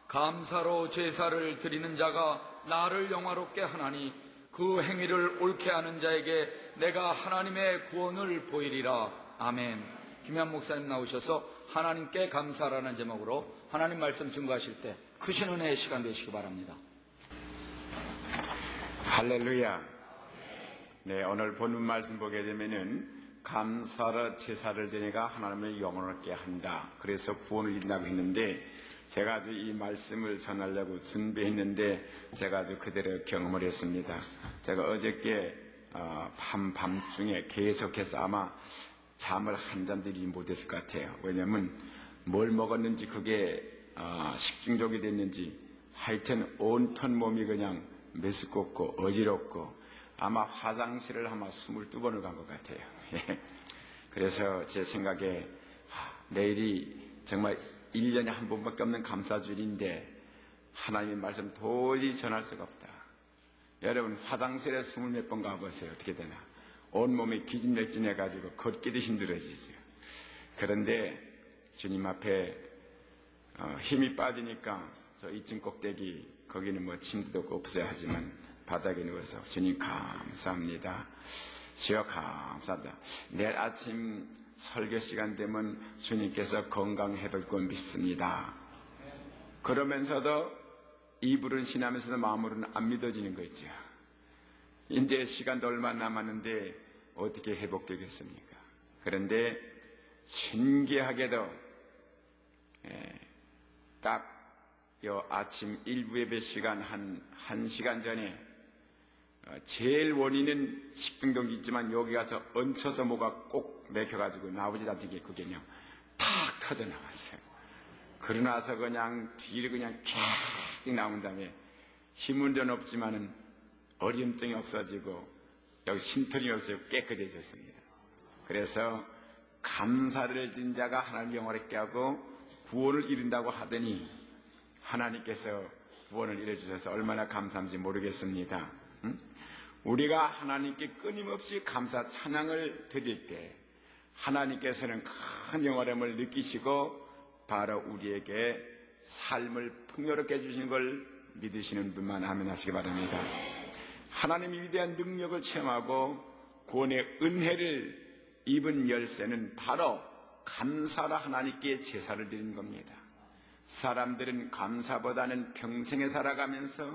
감사로 제사를 드리는 자가 나를 영화롭게 하나니 그 행위를 옳게 하는 자에게 내가 하나님의 구원을 보이리라. 아멘. 김현 목사님 나오셔서 하나님께 감사라는 제목으로 하나님 말씀 증거하실 때 크신 은혜의 시간 되시기 바랍니다. 할렐루야. 네, 오늘 본문 말씀 보게 되면은 감사로 제사를 드리니까 하나님을 영원하게 한다. 그래서 구원을 이룬다고 했는데 제가 아주 이 말씀을 전하려고 준비했는데 제가 아주 그대로 경험을 했습니다. 제가 어저께 밤중에 계속해서 아마 잠을 한잠 들이지 못했을 것 같아요. 왜냐하면 뭘 먹었는지 그게 식중독이 됐는지 하여튼 온통 몸이 그냥 메스껍고 어지럽고 아마 화장실을 아마 22번을 간 것 같아요. 그래서 제 생각에 내일이 정말 1년에 한 번밖에 없는 감사주일인데 하나님의 말씀 도저히 전할 수가 없다. 여러분 화장실에 20몇 번 가보세요. 어떻게 되나. 온몸이 기진맥진해가지고 걷기도 힘들어지죠. 그런데 주님 앞에 힘이 빠지니까 저 2층 꼭대기 거기는 뭐 침대도 없고 없어야 하지만 바닥에 누워서 주님 감사합니다. 주여 감사합니다. 내일 아침 설교 시간 되면 주님께서 건강해볼 건 믿습니다. 그러면서도 입으로는 신하면서도 마음으로는 안 믿어지는 거 있죠. 이제 시간도 얼마 남았는데 어떻게 회복되겠습니까? 그런데 신기하게도 딱 요 아침 일부 예배 시간 한 1시간 전에 제일 원인은 식중독이 있지만 여기 가서 얹혀서 뭐가 꼭 맥혀가지고 나오지도 않게 그게 그냥 탁 터져 나왔어요. 그러고 나서 그냥 뒤를 그냥 쫙 나온 다음에 힘은 좀 없지만은 어리움증이 없어지고 여기 신털이 없어요. 깨끗해졌습니다. 그래서 감사를 드린 자가 하나님 영화롭게 하고 구원을 이룬다고 하더니 하나님께서 구원을 이뤄주셔서 얼마나 감사한지 모르겠습니다. 우리가 하나님께 끊임없이 감사 찬양을 드릴 때 하나님께서는 큰 영화됨을 느끼시고 바로 우리에게 삶을 풍요롭게 해주시는 걸 믿으시는 분만 아멘 하시기 바랍니다. 하나님의 위대한 능력을 체험하고 구원의 은혜를 입은 열쇠는 바로 감사로 하나님께 제사를 드리는 겁니다. 사람들은 감사보다는 평생에 살아가면서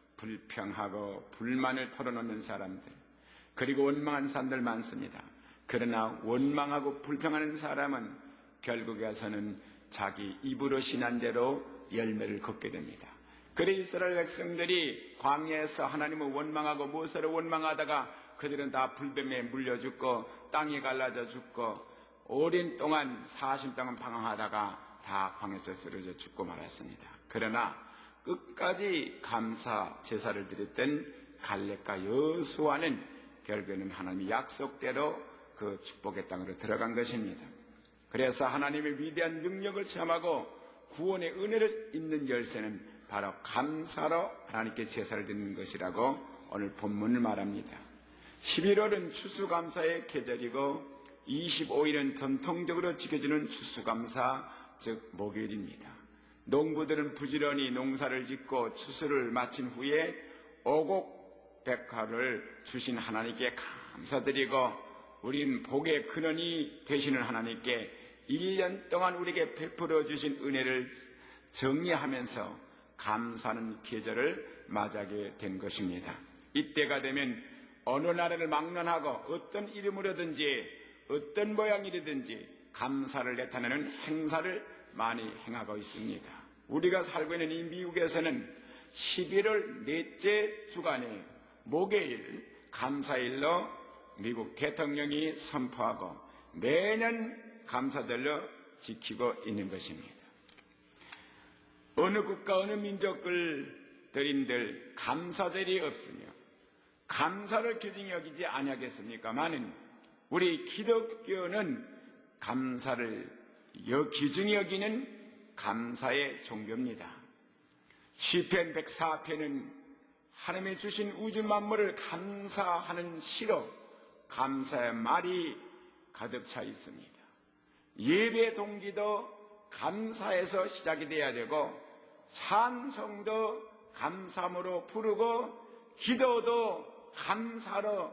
불평하고 불만을 털어놓는 사람들, 그리고 원망하는 사람들 많습니다. 그러나 원망하고 불평하는 사람은 결국에 와서는 자기 입으로 신한 대로 열매를 걷게 됩니다. 그래 이스라엘 백성들이 광야에서 하나님을 원망하고 모세를 원망하다가 그들은 다 불뱀에 물려 죽고 땅이 갈라져 죽고 오랜 동안 40년 동안 방황하다가 다 광야에서 쓰러져 죽고 말았습니다. 그러나 끝까지 감사 제사를 드렸던 갈렙과 여호수아는 결국에는 하나님의 약속대로 그 축복의 땅으로 들어간 것입니다. 그래서 하나님의 위대한 능력을 체험하고 구원의 은혜를 입는 열쇠는 바로 감사로 하나님께 제사를 드리는 것이라고 오늘 본문을 말합니다. 11월은 추수감사의 계절이고 25일은 전통적으로 지켜지는 추수감사 즉 목요일입니다. 농부들은 부지런히 농사를 짓고 추수를 마친 후에 오곡백화를 주신 하나님께 감사드리고 우린 복의 근원이 되시는 하나님께 1년 동안 우리에게 베풀어 주신 은혜를 정리하면서 감사하는 계절을 맞이하게 된 것입니다. 이때가 되면 어느 나라를 막론하고 어떤 이름으로든지 어떤 모양이라든지 감사를 나타내는 행사를 많이 행하고 있습니다. 우리가 살고 있는 이 미국에서는 11월 넷째 주간에 목요일 감사일로 미국 대통령이 선포하고 매년 감사절로 지키고 있는 것입니다. 어느 국가 어느 민족들인들 감사절이 없으며 감사를 규정히 여기지 아니하겠습니까마는 우리 기독교는 감사를 귀중히 여기는 감사의 종교입니다. 시편 104편은 하나님이 주신 우주 만물을 감사하는 시로 감사의 말이 가득 차 있습니다. 예배 동기도 감사에서 시작이 돼야 되고 찬송도 감사함으로 부르고 기도도 감사로,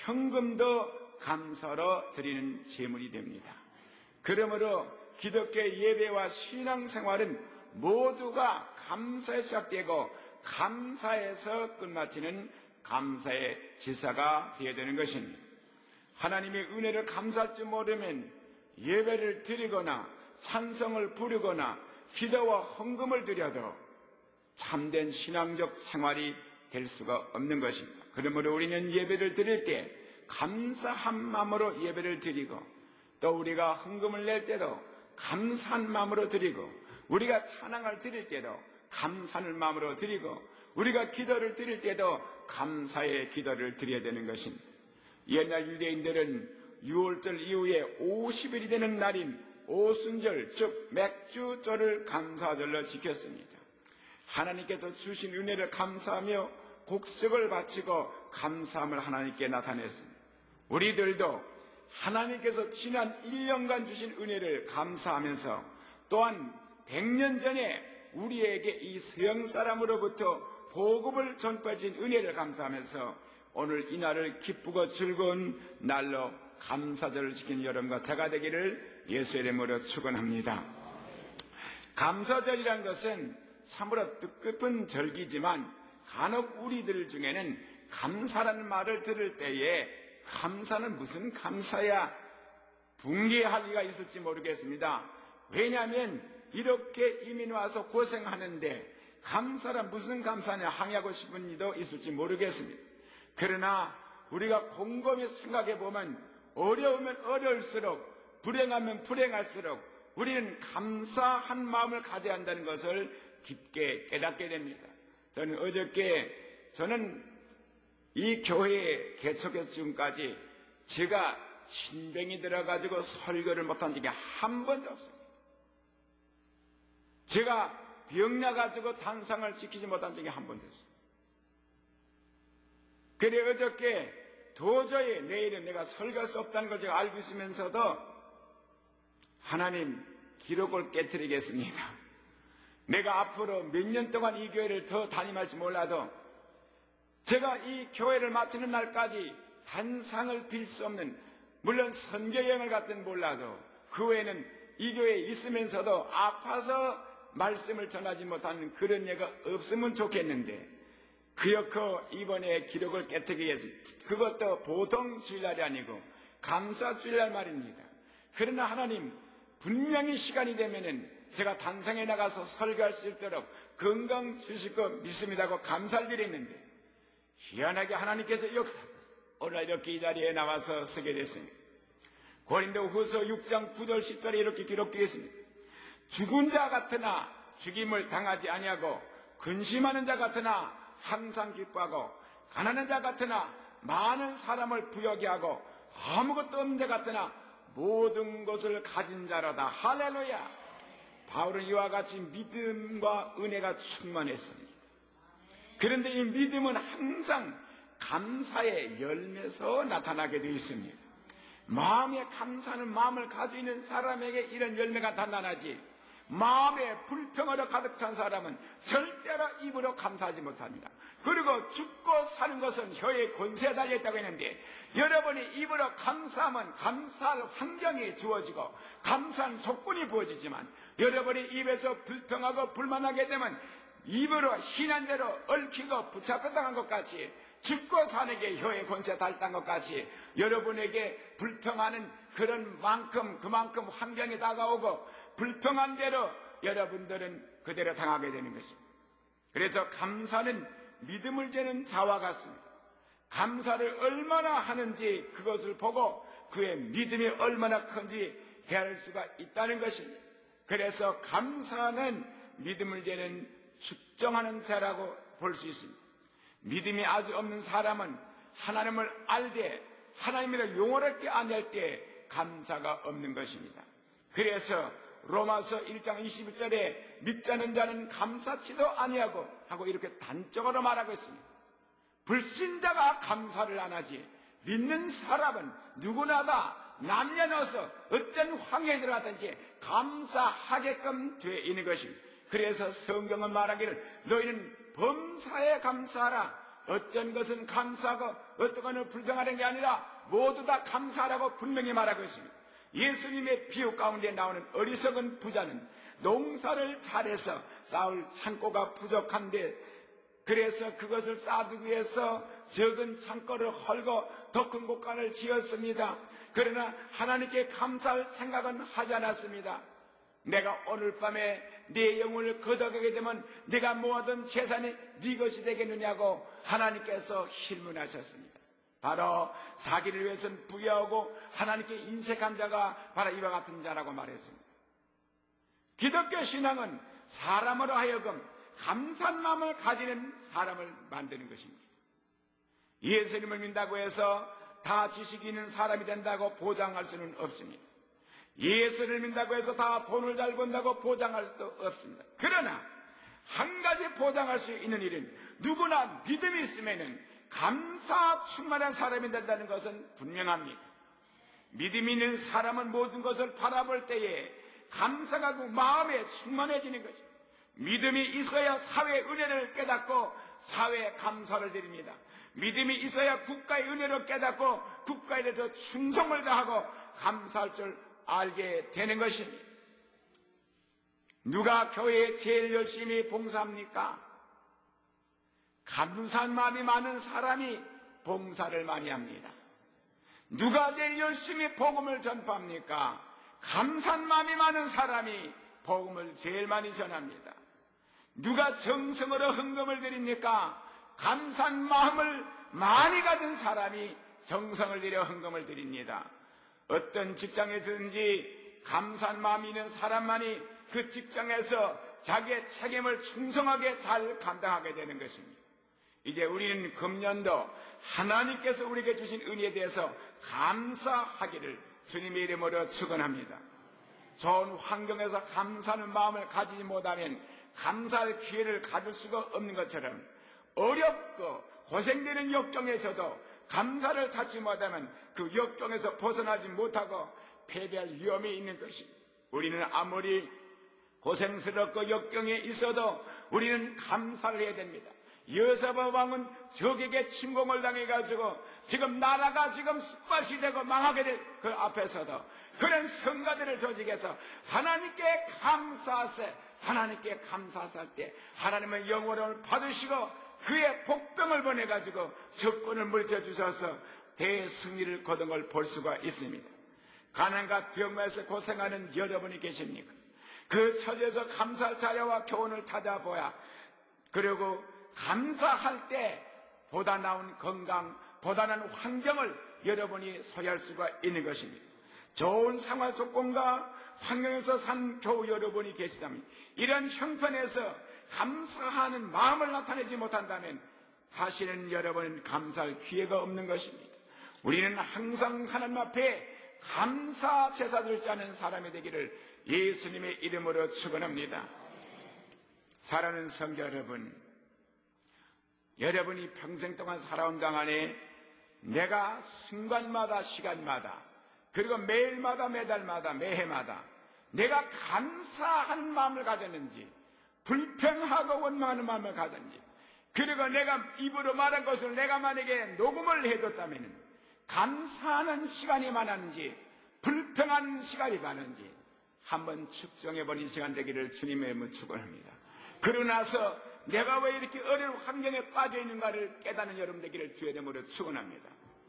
현금도 감사로 드리는 제물이 됩니다. 그러므로 기독교 예배와 신앙생활은 모두가 감사에 시작되고 감사에서 끝마치는 감사의 제사가 되어야 되는 것입니다. 하나님의 은혜를 감사할 줄 모르면 예배를 드리거나 찬송을 부르거나 기도와 헌금을 드려도 참된 신앙적 생활이 될 수가 없는 것입니다. 그러므로 우리는 예배를 드릴 때 감사한 마음으로 예배를 드리고, 또 우리가 헌금을 낼 때도 감사한 마음으로 드리고, 우리가 찬양을 드릴 때도 감사하는 마음으로 드리고, 우리가 기도를 드릴 때도 감사의 기도를 드려야 되는 것입니다. 옛날 유대인들은 6월절 이후에 50일이 되는 날인 오순절, 즉 맥주절을 감사절로 지켰습니다. 하나님께서 주신 은혜를 감사하며 곡식을 바치고 감사함을 하나님께 나타냈습니다. 우리들도 하나님께서 지난 1년간 주신 은혜를 감사하면서, 또한 100년 전에 우리에게 이 서양 사람으로부터 복음을 전파해 주신 은혜를 감사하면서 오늘 이 날을 기쁘고 즐거운 날로 감사절을 지키는 여러분과 제가 되기를 예수의 이름으로 축원합니다. 감사절이라는 것은 참으로 뜻깊은 절기지만 간혹 우리들 중에는 감사라는 말을 들을 때에 감사는 무슨 감사야? 붕괴할 리가 있을지 모르겠습니다. 왜냐하면 이렇게 이민 와서 고생하는데 감사란 무슨 감사냐 항의하고 싶은 이도 있을지 모르겠습니다. 그러나 우리가 곰곰이 생각해 보면 어려우면 어려울수록, 불행하면 불행할수록 우리는 감사한 마음을 가져야 한다는 것을 깊게 깨닫게 됩니다. 저는 이 교회에 개척해서 지금까지 제가 신병이 들어가지고 설교를 못한 적이 한 번도 없습니다. 제가 병나가지고 단상을 지키지 못한 적이 한 번도 없습니다. 그래 어저께 도저히 내일은 내가 설교할 수 없다는 걸 제가 알고 있으면서도 하나님 기록을 깨트리겠습니다. 내가 앞으로 몇 년 동안 이 교회를 더 담임할지 몰라도 제가 이 교회를 마치는 날까지 단상을 빌 수 없는, 물론 선교여행을 갔든 몰라도 그 외에는 이 교회에 있으면서도 아파서 말씀을 전하지 못하는 그런 예가 없으면 좋겠는데, 그렇고 이번에 기록을 깨뜨리기 위해서, 그것도 보통 주일날이 아니고 감사 주일날 말입니다. 그러나 하나님 분명히 시간이 되면은 제가 단상에 나가서 설교할 수 있도록 건강 주실 거 믿습니다고 감사를 드렸는데, 희한하게 하나님께서 역사하셨어요. 오늘 이렇게 이 자리에 나와서 서게 됐습니다. 고린도후서 6장 9절 10절에 이렇게 기록되어 있습니다. 죽은 자 같으나 죽임을 당하지 아니하고, 근심하는 자 같으나 항상 기뻐하고, 가난한 자 같으나 많은 사람을 부여하게 하고, 아무것도 없는 자 같으나 모든 것을 가진 자로다. 할렐루야. 바울은 이와 같이 믿음과 은혜가 충만했습니다. 그런데 이 믿음은 항상 감사의 열매에서 나타나게 되어 있습니다. 마음에 감사하는 마음을 가지고 있는 사람에게 이런 열매가 나타나지, 마음에 불평으로 가득 찬 사람은 절대로 입으로 감사하지 못합니다. 그리고 죽고 사는 것은 혀의 권세에 달려있다고 했는데, 여러분이 입으로 감사하면 감사할 환경이 주어지고 감사한 조건이 부어지지만, 여러분이 입에서 불평하고 불만하게 되면 입으로 신한대로 얽히고 붙잡혀당한 것 같이, 죽고 사는 게 혀의 권세에 달했던 것 같이 여러분에게 불평하는 그만큼 환경이 다가오고 불평한 대로 여러분들은 그대로 당하게 되는 것입니다. 그래서 감사는 믿음을 재는 자와 같습니다. 감사를 얼마나 하는지 그것을 보고 그의 믿음이 얼마나 큰지 헤아릴 수가 있다는 것입니다. 그래서 감사는 믿음을 재는 측정하는 자라고 볼 수 있습니다. 믿음이 아주 없는 사람은 하나님을 알되 하나님을 용어롭게 안 할 때 감사가 없는 것입니다. 그래서 로마서 1장 21절에 믿지 않는 자는 감사치도 아니하고 하고 이렇게 단적으로 말하고 있습니다. 불신자가 감사를 안 하지 믿는 사람은 누구나 다 남녀노소 어떤 환경에 들어갔든지 감사하게끔 되어 있는 것입니다. 그래서 성경은 말하기를 너희는 범사에 감사하라. 어떤 것은 감사하고 어떤 것은 불평하는 게 아니라 모두 다 감사하라고 분명히 말하고 있습니다. 예수님의 비유 가운데 나오는 어리석은 부자는 농사를 잘해서 쌓을 창고가 부족한데 그래서 그것을 쌓기 위해서 적은 창고를 헐고 더 큰 곳간을 지었습니다. 그러나 하나님께 감사할 생각은 하지 않았습니다. 내가 오늘 밤에 네 영혼을 거둬가게 되면 네가 모아둔 재산이 네 것이 되겠느냐고 하나님께서 질문하셨습니다. 바로 자기를 위해서는 부여하고 하나님께 인색한 자가 바로 이와 같은 자라고 말했습니다. 기독교 신앙은 사람으로 하여금 감사한 마음을 가지는 사람을 만드는 것입니다. 예수님을 믿는다고 해서 다 지식이 있는 사람이 된다고 보장할 수는 없습니다. 예수를 믿는다고 해서 다 돈을 잘 번다고 보장할 수도 없습니다. 그러나 한 가지 보장할 수 있는 일은 누구나 믿음이 있으면 감사 충만한 사람이 된다는 것은 분명합니다. 믿음이 있는 사람은 모든 것을 바라볼 때에 감사가 그 마음에 충만해지는 것입니다. 믿음이 있어야 사회의 은혜를 깨닫고 사회에 감사를 드립니다. 믿음이 있어야 국가의 은혜를 깨닫고 국가에 대해서 충성을 다하고 감사할 줄 알게 되는 것입니다. 누가 교회에 제일 열심히 봉사합니까? 감사한 마음이 많은 사람이 봉사를 많이 합니다. 누가 제일 열심히 복음을 전파합니까? 감사한 마음이 많은 사람이 복음을 제일 많이 전합니다. 누가 정성으로 헌금을 드립니까? 감사한 마음을 많이 가진 사람이 정성을 들여 헌금을 드립니다. 어떤 직장에서든지 감사한 마음이 있는 사람만이 그 직장에서 자기의 책임을 충성하게 잘 감당하게 되는 것입니다. 이제 우리는 금년도 하나님께서 우리에게 주신 은혜에 대해서 감사하기를 주님의 이름으로 축원합니다. 좋은 환경에서 감사하는 마음을 가지지 못하면 감사할 기회를 가질 수가 없는 것처럼 어렵고 고생되는 역경에서도 감사를 찾지 못하면 그 역경에서 벗어나지 못하고 패배할 위험이 있는 것입니다. 우리는 아무리 고생스럽고 역경에 있어도 우리는 감사를 해야 됩니다. 여호사밧 왕은 적에게 침공을 당해가지고 지금 나라가 지금 쑥밭이 되고 망하게 될 그 앞에서도 그런 성가들을 조직해서 하나님께 감사하세, 하나님께 감사할 때 하나님의 영원을 받으시고 그의 복병을 보내가지고 적군을 물려주셔서 대승리를 거둔 걸 볼 수가 있습니다. 가난과 병마에서 고생하는 여러분이 계십니까? 그 처지에서 감사할 자료와 교훈을 찾아보야 그리고 감사할 때 보다 나은 건강, 보다 나은 환경을 여러분이 소유할 수가 있는 것입니다. 좋은 생활 조건과 환경에서 산 교우 여러분이 계시다면 이런 형편에서 감사하는 마음을 나타내지 못한다면 다시는 여러분은 감사할 기회가 없는 것입니다. 우리는 항상 하나님 앞에 감사 제사를 짜는 사람이 되기를 예수님의 이름으로 축원합니다. 사랑하는 성도 여러분, 여러분이 평생 동안 살아온 동안에 내가 순간마다 시간마다 그리고 매일마다 매달마다 매해마다 내가 감사한 마음을 가졌는지 불평하고 원망하는 마음을 가졌는지 그리고 내가 입으로 말한 것을 내가 만약에 녹음을 해뒀다면 감사하는 시간이 많았는지 불평하는 시간이 많은지 한번 측정해보는 시간 되기를 주님의 이름으로 축원합니다. 그러고 나서 내가 왜 이렇게 어려운 환경에 빠져 있는가를 깨닫는 여러분 되기를 주의 이름으로 축원합니다.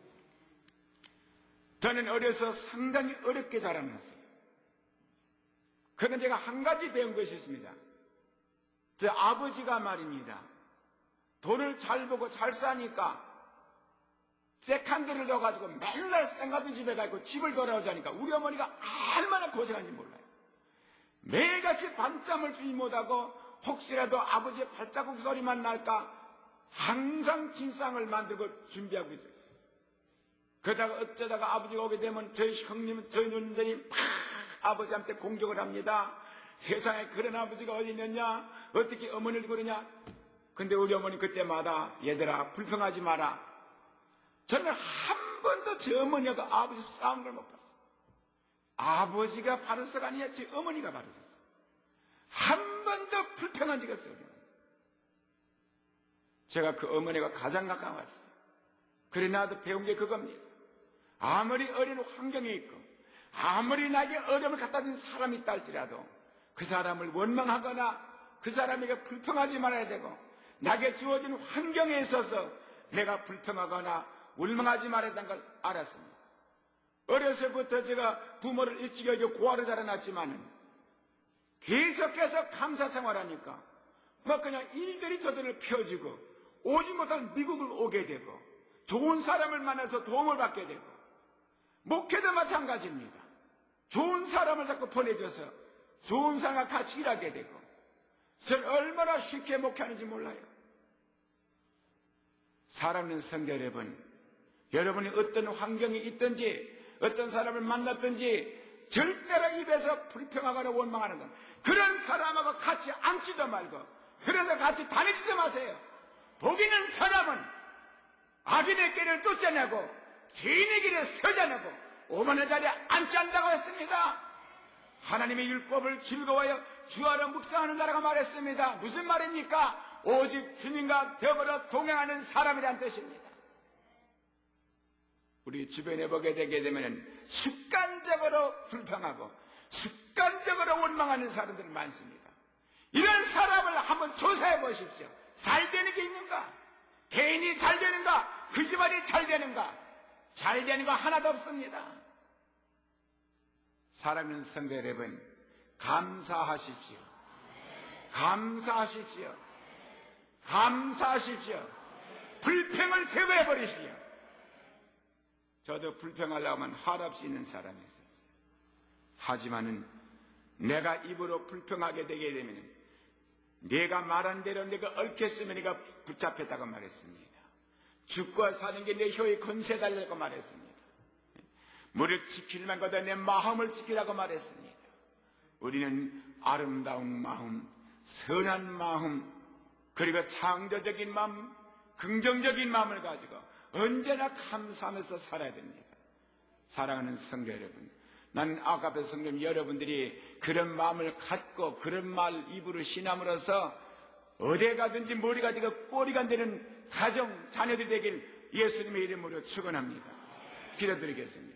저는 어려서 상당히 어렵게 자라났어요. 그런데 제가 한 가지 배운 것이 있습니다. 제 아버지가 말입니다. 돈을 잘 벌고 잘 사니까 세컨드를 넣어가지고 맨날 생가비 집에 가고 집을 돌아오자니까 우리 어머니가 얼마나 고생한지 몰라요. 매일같이 밤잠을 주지 못하고 혹시라도 아버지의 발자국 소리만 날까 항상 진상을 만들고 준비하고 있어요. 그러다가 어쩌다가 아버지가 오게 되면 저희 형님은 저희 누님들이 막 아버지한테 공격을 합니다. 세상에 그런 아버지가 어디 있느냐, 어떻게 어머니를 그러냐. 근데 우리 어머니 그때마다 얘들아 불평하지 마라. 저는 한 번도 제 어머니하고 아버지 싸운 걸 못 봤어요. 아버지가 바로서가 아니야 제 어머니가 바로섰어요. 한 번도 불평한 적이 없어요. 제가 그 어머니가 가장 가까웠어요. 그래 나도 배운 게 그겁니다. 아무리 어려운 환경에 있고 아무리 나에게 어려움을 갖다 준 사람이 있다 할지라도 그 사람을 원망하거나 그 사람에게 불평하지 말아야 되고, 나에게 주어진 환경에 있어서 내가 불평하거나 원망하지 말아야 된다는 걸 알았습니다. 어려서부터 제가 부모를 일찍 여겨 고아로 자라났지만은 계속해서 감사 생활하니까 뭐 그냥 일들이 저절로 펴지고 오지 못한 미국을 오게 되고 좋은 사람을 만나서 도움을 받게 되고, 목회도 마찬가지입니다. 좋은 사람을 자꾸 보내줘서 좋은 사람과 같이 일하게 되고, 저는 얼마나 쉽게 목회하는지 몰라요. 사랑하는 성도 여러분, 여러분이 어떤 환경에 있든지 어떤 사람을 만났든지 절대로 입에서 불평하거나 원망하는 사람, 그런 사람하고 같이 앉지도 말고 그래서 같이 다니지도 마세요. 복있는 사람은 악인의 길을 쫓아내고 죄인의 길에 서자내고 오만한 자리에 앉지 않는다고 했습니다. 하나님의 율법을 즐거워하여 주하러 묵상하는 자라고 말했습니다. 무슨 말입니까? 오직 주님과 더불어 동행하는 사람이란 뜻입니다. 우리 주변에 보게 되게 되면 습관적으로 불평하고 습관적으로 원망하는 사람들이 많습니다. 이런 사람을 한번 조사해 보십시오. 잘 되는 게 있는가? 개인이 잘 되는가? 그 집안이 잘 되는가? 잘 되는 거 하나도 없습니다. 사랑하는 성도 여러분, 감사하십시오. 감사하십시오. 감사하십시오. 불평을 제거해 버리십시오. 저도 불평하려고 하면 한없이 있는 사람이 있었어요. 하지만은 내가 입으로 불평하게 되게 되면 내가 말한 대로 내가 얽혔으면 내가 붙잡혔다고 말했습니다. 죽고 사는 게 내 혀에 건세 달라고 말했습니다. 물을 지키려면 거다 내 마음을 지키라고 말했습니다. 우리는 아름다운 마음, 선한 마음, 그리고 창조적인 마음, 긍정적인 마음을 가지고 언제나 감사하면서 살아야 됩니다. 사랑하는 성도 여러분, 나는 아까부터 성도님 여러분들이 그런 마음을 갖고 그런 말 입으로 신함으로써 어디 가든지 머리가 되고 꼬리가 되는 가정, 자녀들이 되길 예수님의 이름으로 축원합니다. 기도드리겠습니다.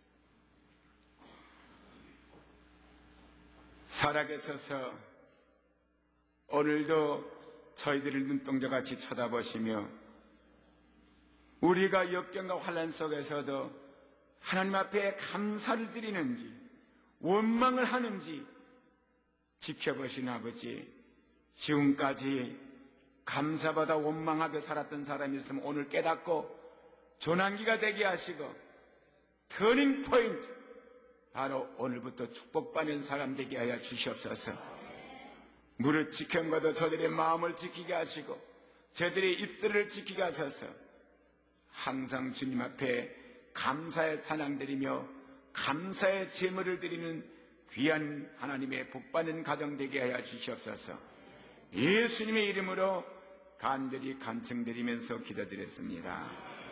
살아계셔서 오늘도 저희들을 눈동자같이 쳐다보시며 우리가 역경과 환난 속에서도 하나님 앞에 감사를 드리는지 원망을 하는지 지켜보신 아버지, 지금까지 감사보다 원망하게 살았던 사람이 있으면 오늘 깨닫고 전환기가 되게 하시고 터닝 포인트, 바로 오늘부터 축복받는 사람 되게 하여 주시옵소서. 무릇 지켜보도 저들의 마음을 지키게 하시고 저들의 입술을 지키게 하소서. 항상 주님 앞에 감사의 찬양 드리며 감사의 제물을 드리는 귀한 하나님의 복받는 가정 되게 하여 주시옵소서. 예수님의 이름으로 간절히 간청드리면서 기도드렸습니다.